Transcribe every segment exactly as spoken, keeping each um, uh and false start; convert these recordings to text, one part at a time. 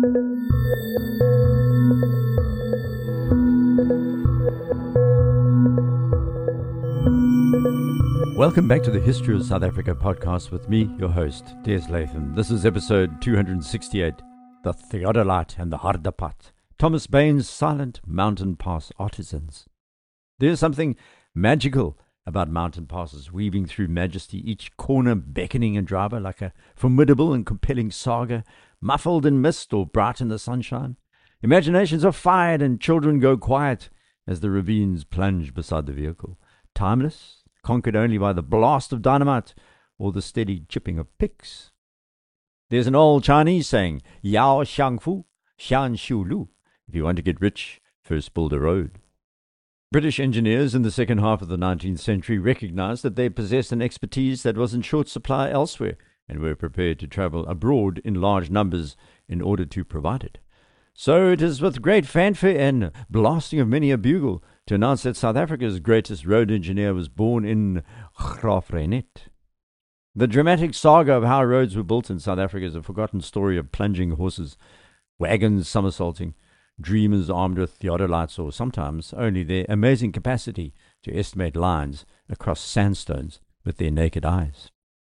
Welcome back to the History of South Africa podcast with me, your host, Des Latham. This is episode two hundred sixty-eight, The Theodolite and the Hardapat, Thomas Baine's Silent Mountain Pass Artisans. There's something magical about mountain passes, weaving through majesty, each corner beckoning a driver like a formidable and compelling saga, muffled in mist or bright in the sunshine. Imaginations are fired and children go quiet as the ravines plunge beside the vehicle. Timeless, conquered only by the blast of dynamite or the steady chipping of picks. There's an old Chinese saying, Yao Xiang Fu, Xian Xiu Lu. If you want to get rich, first build a road. British engineers in the second half of the nineteenth century recognized that they possessed an expertise that was in short supply elsewhere and were prepared to travel abroad in large numbers in order to provide it. So it is with great fanfare and blasting of many a bugle to announce that South Africa's greatest road engineer was born in Graaff-Reinet. The dramatic saga of how roads were built in South Africa is a forgotten story of plunging horses, wagons somersaulting, dreamers armed with theodolites, or sometimes only their amazing capacity to estimate lines across sandstones with their naked eyes.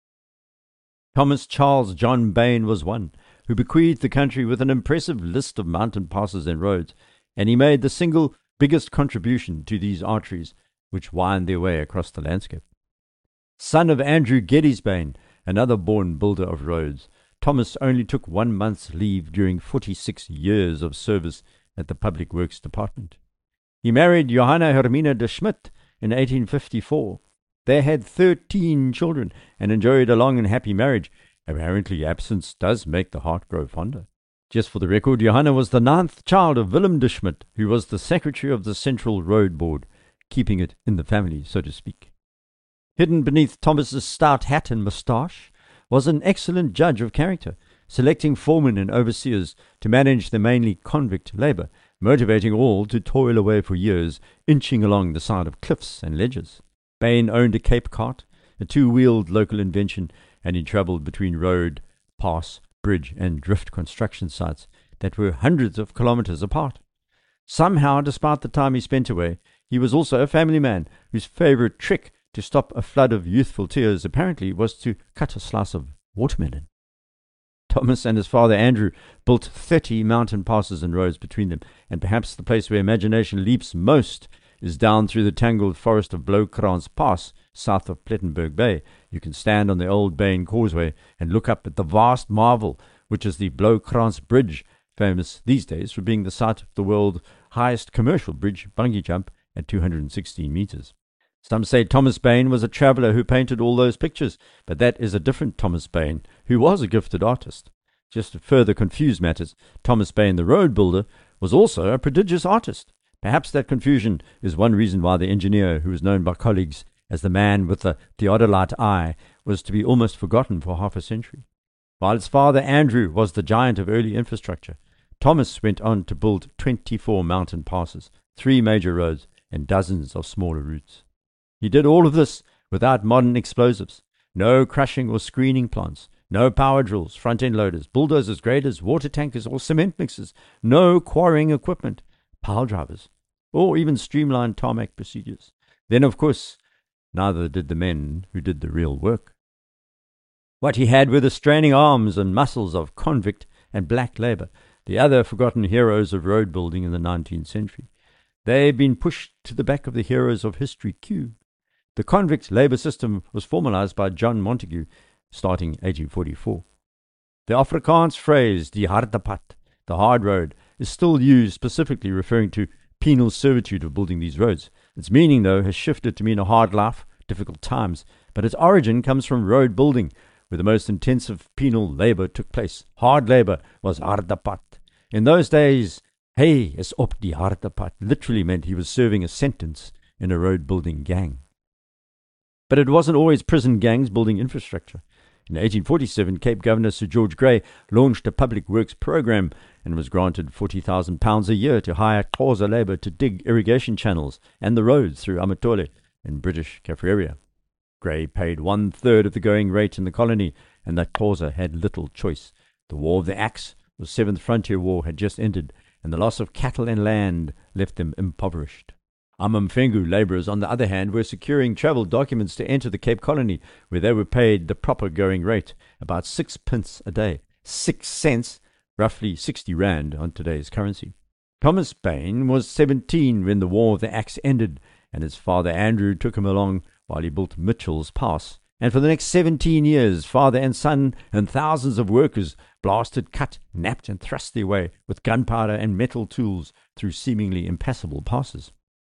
Thomas Charles John Baine was one who bequeathed the country with an impressive list of mountain passes and roads, and he made the single biggest contribution to these arteries which wind their way across the landscape. Son of Andrew Geddes Baine, another born builder of roads, Thomas only took one month's leave during forty-six years of service at the Public Works Department. He married Johanna Hermina de Schmidt in eighteen fifty-four. They had thirteen children and enjoyed a long and happy marriage. Apparently, absence does make the heart grow fonder. Just for the record, Johanna was the ninth child of Willem de Schmidt, who was the secretary of the Central Road Board, keeping it in the family, so to speak. Hidden beneath Thomas's stout hat and moustache was an excellent judge of character, selecting foremen and overseers to manage the mainly convict labour, motivating all to toil away for years, inching along the side of cliffs and ledges. Baine owned a Cape cart, a two-wheeled local invention, and he travelled between road, pass, bridge and drift construction sites that were hundreds of kilometres apart. Somehow, despite the time he spent away, he was also a family man whose favourite trick to stop a flood of youthful tears apparently was to cut a slice of watermelon. Thomas and his father Andrew built thirty mountain passes and roads between them, and perhaps the place where imagination leaps most is down through the tangled forest of Bloukrans Pass, south of Plettenberg Bay. You can stand on the old Baine Causeway and look up at the vast marvel, which is the Bloukrans Bridge, famous these days for being the site of the world's highest commercial bridge bungee jump at two hundred sixteen metres. Some say Thomas Baine was a traveller who painted all those pictures, but that is a different Thomas Baine, who was a gifted artist. Just to further confuse matters, Thomas Baine, the road builder, was also a prodigious artist. Perhaps that confusion is one reason why the engineer, who was known by colleagues as the man with the theodolite eye, was to be almost forgotten for half a century. While his father Andrew was the giant of early infrastructure, Thomas went on to build twenty-four mountain passes, three major roads, and dozens of smaller routes. He did all of this without modern explosives, no crushing or screening plants, no power drills, front-end loaders, bulldozers, graders, water tankers, or cement mixers, no quarrying equipment, pile drivers, or even streamlined tarmac procedures. Then, of course, neither did the men who did the real work. What he had were the straining arms and muscles of convict and black labour, the other forgotten heroes of road building in the nineteenth century. They had been pushed to the back of the heroes of history queue. The convict labour system was formalised by John Montagu, starting eighteen forty-four. The Afrikaans phrase, die harde pad, the hard road, is still used specifically referring to penal servitude of building these roads. Its meaning, though, has shifted to mean a hard life, difficult times, but its origin comes from road building, where the most intensive penal labour took place. Hard labour was harde pad. In those days, hy is op die harde pad literally meant he was serving a sentence in a road building gang. But it wasn't always prison gangs building infrastructure. In eighteen forty-seven, Cape Governor Sir George Grey launched a public works program and was granted forty thousand pounds a year to hire Xhosa labour to dig irrigation channels and the roads through Amatole in British Kaffraria. Grey paid one-third of the going rate in the colony, and the Xhosa had little choice. The War of the Axe, The Seventh Frontier War had just ended, and the loss of cattle and land left them impoverished. Amamfengu labourers, on the other hand, were securing travel documents to enter the Cape Colony, where they were paid the proper going rate, about six pence a day. Six cents, roughly sixty rand on today's currency. Thomas Bain was seventeen when the War of the Axe ended, and his father Andrew took him along while he built Mitchell's Pass. And for the next seventeen years, father and son and thousands of workers blasted, cut, knapped, and thrust their way with gunpowder and metal tools through seemingly impassable passes.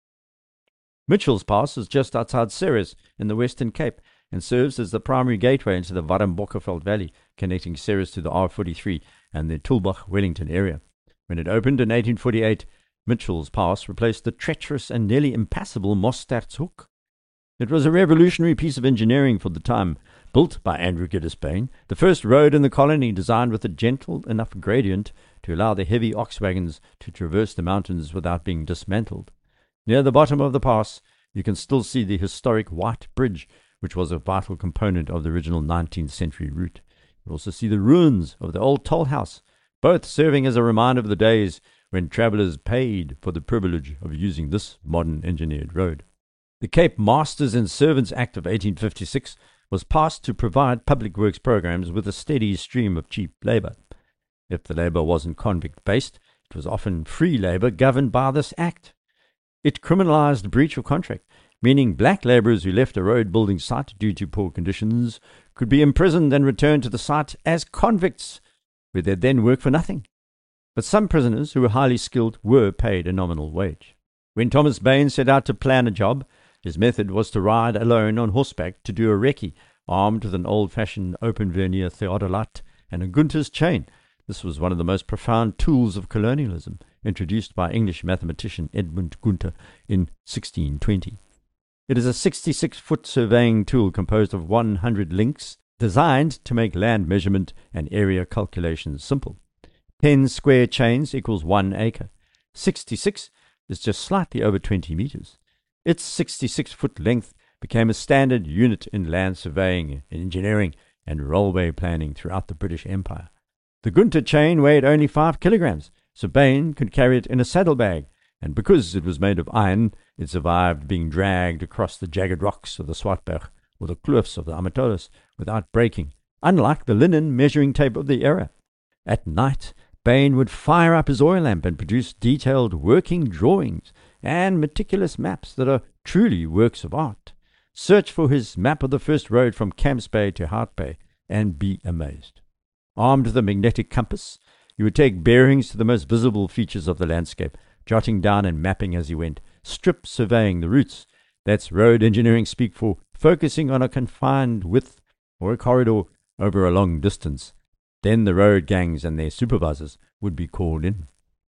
Mitchell's Pass is just outside Ceres in the Western Cape and serves as the primary gateway into the Warmbokkerveld Valley, connecting Ceres to the R forty-three and the Tulbagh-Wellington area. When it opened in eighteen forty-eight, Mitchell's Pass replaced the treacherous and nearly impassable Mostert-Hoek. It was a revolutionary piece of engineering for the time, built by Andrew Giddis Bain, the first road in the colony designed with a gentle enough gradient to allow the heavy ox wagons to traverse the mountains without being dismantled. Near the bottom of the pass, you can still see the historic White Bridge, which was a vital component of the original nineteenth century route. You also see the ruins of the old toll house, both serving as a reminder of the days when travellers paid for the privilege of using this modern engineered road. The Cape Masters and Servants Act of eighteen fifty-six was passed to provide public works programs with a steady stream of cheap labour. If the labour wasn't convict-based, it was often free labour governed by this act. It criminalised breach of contract, meaning black labourers who left a road-building site due to poor conditions could be imprisoned and returned to the site as convicts, where they'd then work for nothing. But some prisoners who were highly skilled were paid a nominal wage. When Thomas Bain set out to plan a job, his method was to ride alone on horseback to do a recce, armed with an old-fashioned open-vernier theodolite and a Gunter's chain. This was one of the most profound tools of colonialism, introduced by English mathematician Edmund Gunter in sixteen twenty. It is a sixty-six foot surveying tool composed of one hundred links, designed to make land measurement and area calculations simple. Ten square chains equals one acre. sixty-six is just slightly over twenty meters. Its sixty-six foot length became a standard unit in land surveying, engineering, and railway planning throughout the British Empire. The Gunter chain weighed only five kilograms, so Bain could carry it in a saddlebag, and because it was made of iron, it survived being dragged across the jagged rocks of the Swartberg or the cliffs of the Amazonas without breaking, unlike the linen measuring tape of the era. At night, Bain would fire up his oil lamp and produce detailed working drawings and meticulous maps that are truly works of art. Search for his map of the first road from Camps Bay to Hout Bay and be amazed. Armed with a magnetic compass, he would take bearings to the most visible features of the landscape, jotting down and mapping as he went, strip surveying the routes. That's road engineering speak for focusing on a confined width or a corridor over a long distance. Then the road gangs and their supervisors would be called in.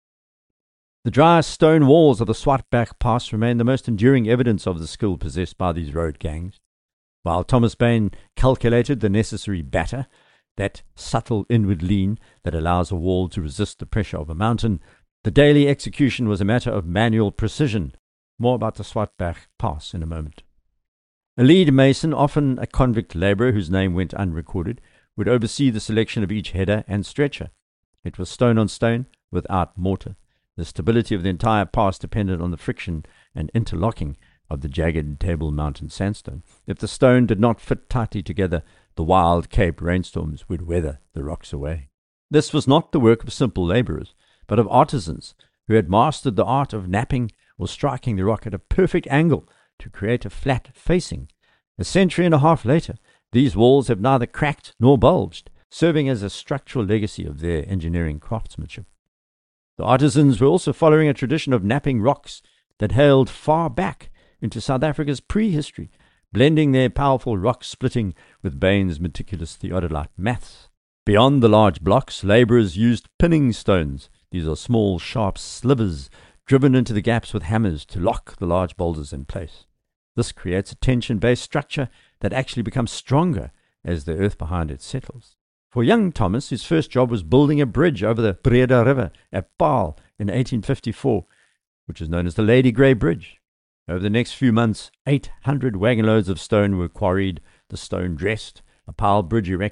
The dry stone walls of the Swartberg Pass remain the most enduring evidence of the skill possessed by these road gangs. While Thomas Bain calculated the necessary batter, that subtle inward lean that allows a wall to resist the pressure of a mountain, the daily execution was a matter of manual precision. More about the Swartberg Pass in a moment. A lead mason, often a convict labourer whose name went unrecorded, would oversee the selection of each header and stretcher. It was stone on stone, without mortar. The stability of the entire pass depended on the friction and interlocking of the jagged Table Mountain sandstone. If the stone did not fit tightly together, the wild Cape rainstorms would weather the rocks away. This was not the work of simple labourers, but of artisans who had mastered the art of knapping or striking the rock at a perfect angle to create a flat facing. A century and a half later, these walls have neither cracked nor bulged, serving as a structural legacy of their engineering craftsmanship. The artisans were also following a tradition of knapping rocks that hailed far back into South Africa's prehistory, blending their powerful rock splitting with Bain's meticulous theodolite maths. Beyond the large blocks, labourers used pinning stones. These are small, sharp slivers driven into the gaps with hammers to lock the large boulders in place. This creates a tension-based structure that actually becomes stronger as the earth behind it settles. For young Thomas, his first job was building a bridge over the Breda River at Paarl in eighteen fifty-four, which is known as the Lady Grey Bridge. Over the next few months, eight hundred wagon loads of stone were quarried, the stone dressed, a pile bridge erected,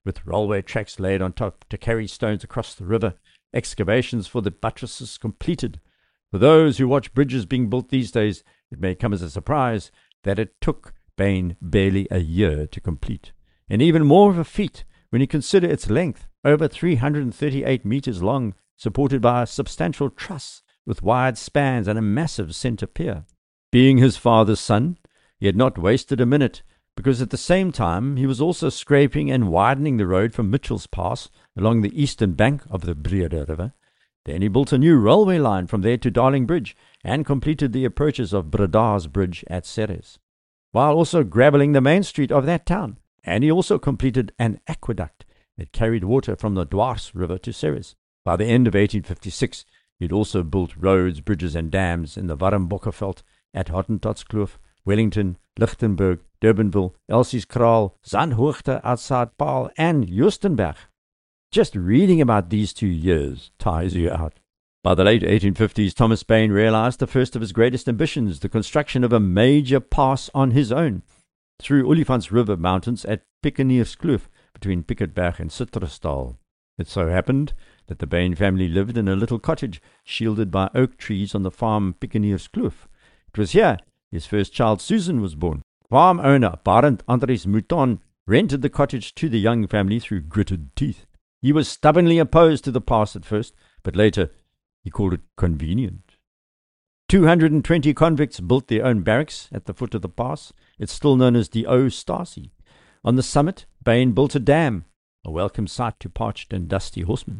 with railway tracks laid on top to carry stones across the river, excavations for the buttresses completed. For those who watch bridges being built these days, it may come as a surprise that it took Bain barely a year to complete, and even more of a feat when you consider its length, over three hundred thirty-eight meters long, supported by a substantial truss with wide spans and a massive centre pier. Being his father's son, he had not wasted a minute, because at the same time he was also scraping and widening the road from Mitchell's Pass along the eastern bank of the Breede River. Then he built a new railway line from there to Darling Bridge and completed the approaches of Breda's Bridge at Ceres, while also gravelling the main street of that town. And he also completed an aqueduct that carried water from the Dwars River to Ceres. By the end of eighteen fifty-six, he had also built roads, bridges and dams in the Warmbokkenveld, at Hottentotskloof, Wellington, Lichtenburg, Durbanville, Elsieskraal, Zandhoogte outside Paarl, and Joostenberg. Just reading about these two years tires you out. By the late eighteen fifties, Thomas Bain realized the first of his greatest ambitions, the construction of a major pass on his own, through Olifants River mountains at Pikkenierskloof, between Piketberg and Citrusdal. It so happened that the Bain family lived in a little cottage shielded by oak trees on the farm Pikkenierskloof. It was here his first child Susan was born. Farm owner Barend Andries Mouton rented the cottage to the young family through gritted teeth. He was stubbornly opposed to the pass at first, but later he called it convenient. two hundred twenty convicts built their own barracks at the foot of the pass. It's still known as the O Stasi. On the summit, Bain built a dam, a welcome sight to parched and dusty horsemen.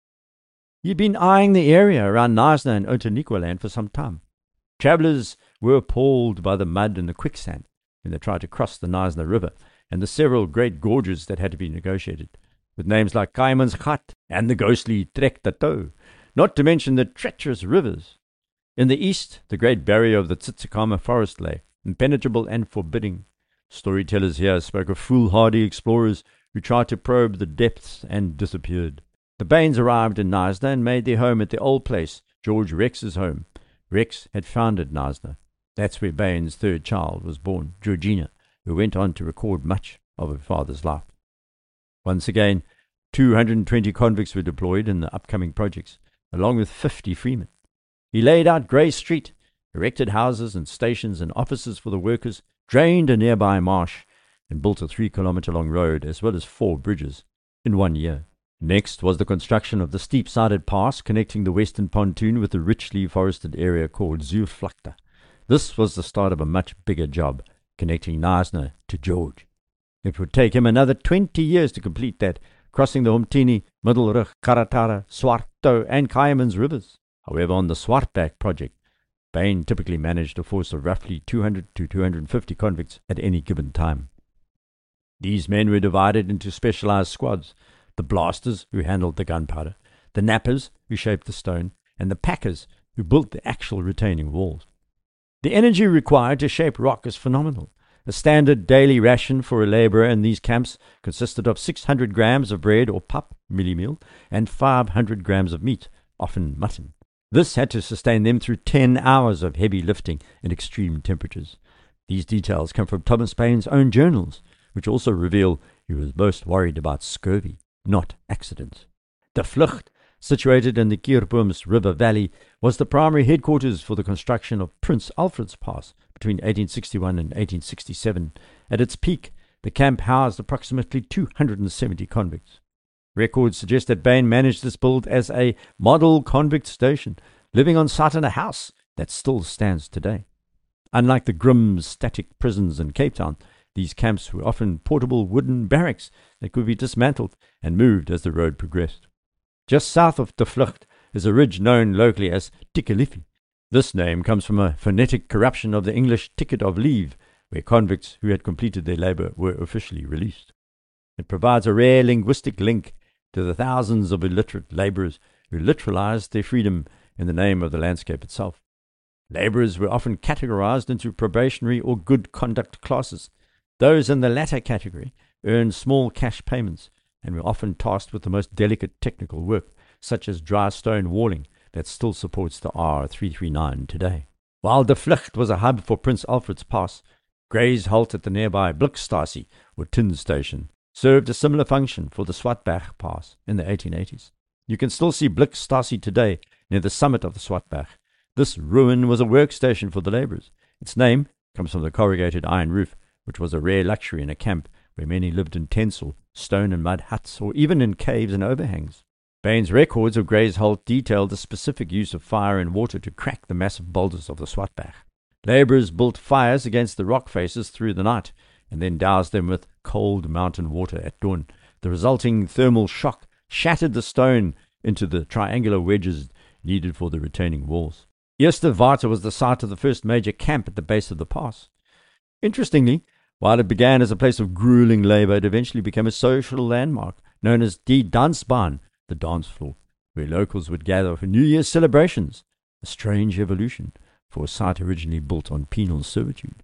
He'd been eyeing the area around Knysna and Outeniquoland for some time. Travellers were appalled by the mud and the quicksand when they tried to cross the Knysna River and the several great gorges that had to be negotiated, with names like Kaimansgat and the ghostly Trek de Touw, not to mention the treacherous rivers. In the east, the great barrier of the Tsitsikamma forest lay, impenetrable and forbidding. Storytellers here spoke of foolhardy explorers who tried to probe the depths and disappeared. The Bains arrived in Knysna and made their home at the old place, George Rex's home. Rex had founded Knysna. That's where Bain's third child was born, Georgina, who went on to record much of her father's life. Once again, two hundred twenty convicts were deployed in the upcoming projects, along with fifty freemen. He laid out Grey Street, erected houses and stations and offices for the workers, drained a nearby marsh, and built a three-kilometre-long road as well as four bridges in one year. Next was the construction of the steep-sided pass connecting the western pontoon with the richly forested area called Zuurvlakte. This was the start of a much bigger job, connecting Knysna to George. It would take him another twenty years to complete that, crossing the Umtini, Middelrug, Karatara, Swarto, and Kaiamans rivers. However, on the Swartback project, Bain typically managed a force of roughly two hundred to two hundred fifty convicts at any given time. These men were divided into specialized squads: the blasters, who handled the gunpowder, the knappers, who shaped the stone, and the packers, who built the actual retaining walls. The energy required to shape rock is phenomenal. A standard daily ration for a labourer in these camps consisted of six hundred grams of bread or pap, meal, and five hundred grams of meat, often mutton. This had to sustain them through ten hours of heavy lifting in extreme temperatures. These details come from Thomas Bain's own journals, which also reveal he was most worried about scurvy, not accidents. De Vlucht, situated in the Kierboom's River Valley, was the primary headquarters for the construction of Prince Alfred's Pass between eighteen sixty-one and eighteen sixty-seven. At its peak, the camp housed approximately two hundred seventy convicts. Records suggest that Bain managed this build as a model convict station, living on site in a house that still stands today. Unlike the grim, static prisons in Cape Town, these camps were often portable wooden barracks that could be dismantled and moved as the road progressed. Just south of De Vlucht is a ridge known locally as Tikelifi. This name comes from a phonetic corruption of the English ticket of leave, where convicts who had completed their labour were officially released. It provides a rare linguistic link to the thousands of illiterate labourers who literalized their freedom in the name of the landscape itself. Labourers were often categorized into probationary or good conduct classes. Those in the latter category earned small cash payments and were often tasked with the most delicate technical work, such as dry stone walling that still supports the R three thirty-nine today. While De Vlucht was a hub for Prince Alfred's Pass, Grey's halt at the nearby Blikstasie, or tin station, served a similar function for the Swartberg Pass in the eighteen eighties. You can still see Bliksstasie today near the summit of the Swartberg. This ruin was a workstation for the labourers. Its name comes from the corrugated iron roof, which was a rare luxury in a camp where many lived in tents or stone and mud huts, or even in caves and overhangs. Bain's records of Grey's Holt detailed the specific use of fire and water to crack the massive boulders of the Swartberg. Labourers built fires against the rock faces through the night, and then doused them with cold mountain water at dawn. The resulting thermal shock shattered the stone into the triangular wedges needed for the retaining walls. Eersterwater was the site of the first major camp at the base of the pass. Interestingly, while it began as a place of grueling labour, it eventually became a social landmark known as Die Dansbaan, the dance floor, where locals would gather for New Year's celebrations, a strange evolution for a site originally built on penal servitude.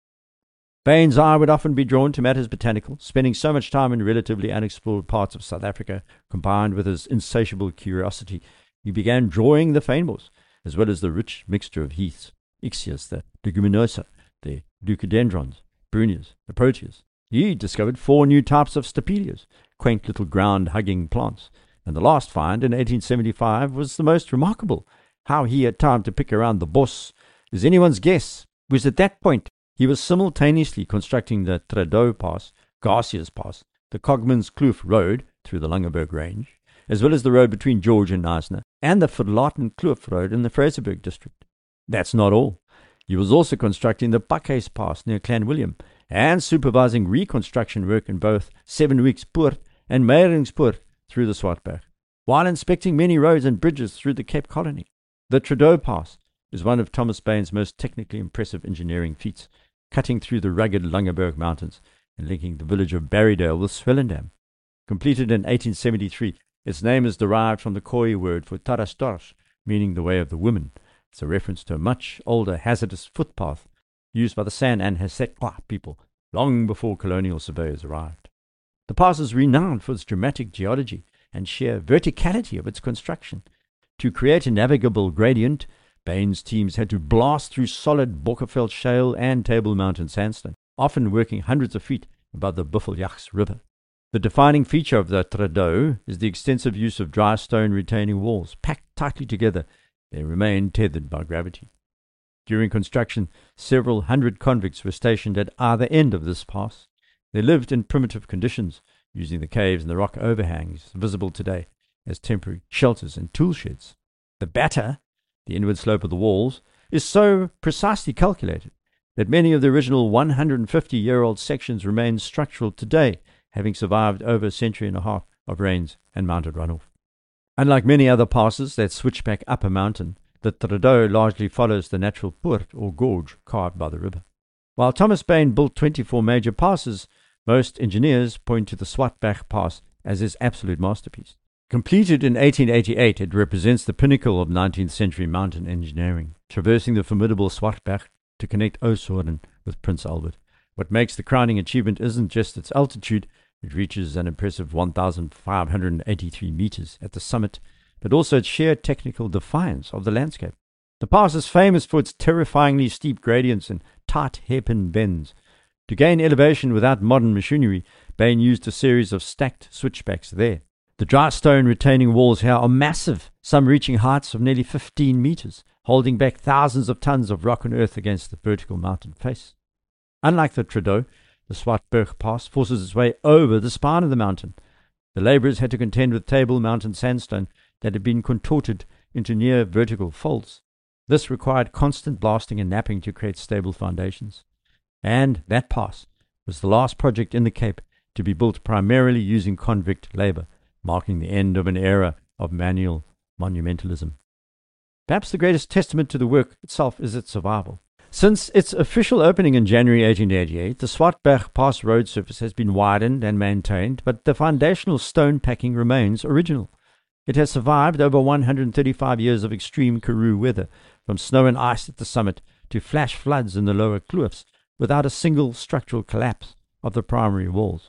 Bain's eye would often be drawn to matters botanical, spending so much time in relatively unexplored parts of South Africa. Combined with his insatiable curiosity, he began drawing the fynbos, as well as the rich mixture of heaths, Ixias, the leguminosa, the leucodendrons, brunias, the proteas. He discovered four new types of stapelias, quaint little ground-hugging plants, and the last find in eighteen seventy-five was the most remarkable. How he had time to pick around the bos is anyone's guess, because at that point he was simultaneously constructing the Trudeau Pass, Garcia's Pass, the Cogman's Kloof Road through the Langeberg Range, as well as the road between George and Knysna, and the Verlaten Kloof Road in the Fraserburg district. That's not all. He was also constructing the Pakhuis Pass near Clanwilliam, and supervising reconstruction work in both Sevenweekspoort and Meyeringspoort through the Swartberg, while inspecting many roads and bridges through the Cape Colony. The Trudeau Pass is one of Thomas Bain's most technically impressive engineering feats, cutting through the rugged Langeberg Mountains and linking the village of Barrydale with Swellendam. Completed in eighteen seventy-three, its name is derived from the Khoi word for Tarastorsh, meaning the way of the women. It's a reference to a much older hazardous footpath used by the San and Hesekwa people long before colonial surveyors arrived. The pass is renowned for its dramatic geology and sheer verticality of its construction. To create a navigable gradient, Bain's teams had to blast through solid Bokkerveld shale and Table Mountain sandstone, often working hundreds of feet above the Buffeljachts River. The defining feature of the Trudeau is the extensive use of dry stone retaining walls, packed tightly together. They remain tethered by gravity. During construction, several hundred convicts were stationed at either end of this pass. They lived in primitive conditions, using the caves and the rock overhangs visible today as temporary shelters and tool sheds. The batter, the inward slope of the walls, is so precisely calculated that many of the original one hundred fifty-year-old sections remain structural today, having survived over a century and a half of rains and mounted runoff. Unlike many other passes that switch back up a mountain, the Trudeau largely follows the natural poort or gorge carved by the river. While Thomas Bain built twenty-four major passes, most engineers point to the Swartberg Pass as his absolute masterpiece. Completed in eighteen eighty-eight, it represents the pinnacle of nineteenth century mountain engineering, traversing the formidable Swartberg to connect Oudtshoorn with Prince Albert. What makes the crowning achievement isn't just its altitude. It reaches an impressive one thousand five hundred eighty-three meters at the summit, but also its sheer technical defiance of the landscape. The pass is famous for its terrifyingly steep gradients and tight hairpin bends. To gain elevation without modern machinery, Bain used a series of stacked switchbacks there. The dry stone retaining walls here are massive, some reaching heights of nearly fifteen meters, holding back thousands of tons of rock and earth against the vertical mountain face. Unlike the Trudeau, the Swartberg Pass forces its way over the spine of the mountain. The labourers had to contend with Table Mountain sandstone that had been contorted into near vertical folds. This required constant blasting and knapping to create stable foundations. And that pass was the last project in the Cape to be built primarily using convict labour, marking the end of an era of manual monumentalism. Perhaps the greatest testament to the work itself is its survival. Since its official opening in January eighteen eighty-eight, the Swartberg Pass road surface has been widened and maintained, but the foundational stone packing remains original. It has survived over one hundred thirty-five years of extreme Karoo weather, from snow and ice at the summit to flash floods in the lower kloofs, without a single structural collapse of the primary walls.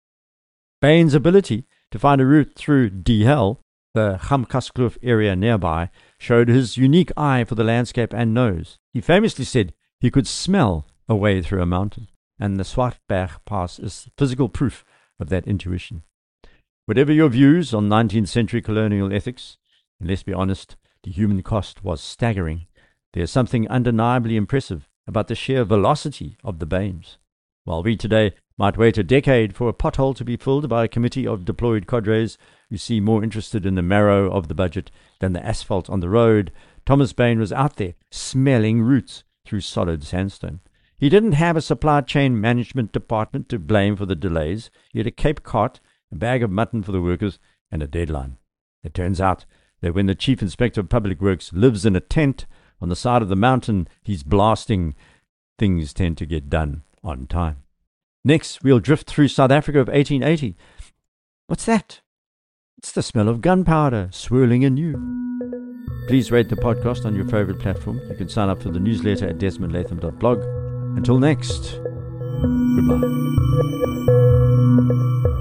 Bain's ability to find a route through Die Hel, the Gamkaskloof area nearby, showed his unique eye for the landscape and nose. He famously said he could smell a way through a mountain, and the Swartberg Pass is physical proof of that intuition. Whatever your views on nineteenth century colonial ethics, and let's be honest, the human cost was staggering, there's something undeniably impressive about the sheer velocity of the Baines. While we today might wait a decade for a pothole to be filled by a committee of deployed cadres who seem more interested in the marrow of the budget than the asphalt on the road, Thomas Bain was out there smelling roots through solid sandstone. He didn't have a supply chain management department to blame for the delays. He had a Cape cart, a bag of mutton for the workers, and a deadline. It turns out that when the Chief Inspector of Public Works lives in a tent on the side of the mountain he's blasting, things tend to get done on time. Next, we'll drift through South Africa of eighteen eighty. What's that? It's the smell of gunpowder swirling anew. Please rate the podcast on your favorite platform. You can sign up for the newsletter at desmond latham dot blog. Until next, goodbye.